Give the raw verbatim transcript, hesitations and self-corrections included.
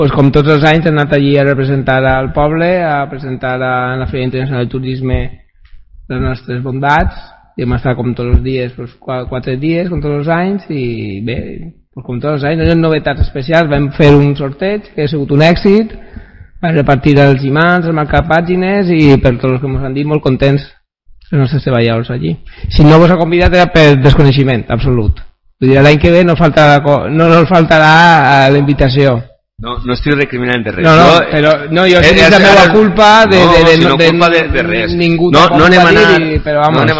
pues, com tots els anys, hem anat allí a representar al poble, a presentar a la Fira Internacional de Turisme les nostres bondats, i hem estat com tots els dies, pues, quatre dies, com tots els anys, i bé, pues, com tots els anys, no hi ha novetats especials, vam fer un sorteig que ha sigut un èxit, vam repartir els imants, els marcapàgines, i per tots els que ens han dit, molt contents els nostres treballadors allí. Si no vos ha convidat era per desconeixement absolut. Vull dir, l'any que ve no faltarà, no nos faltarà la invitació. No, no estic recriminant de res. No, no, però no, jo sé que és la meva culpa de, no, de, de, si no de, culpa de, de res. Ningú no, no anem a anar, dir, però vamos. no anem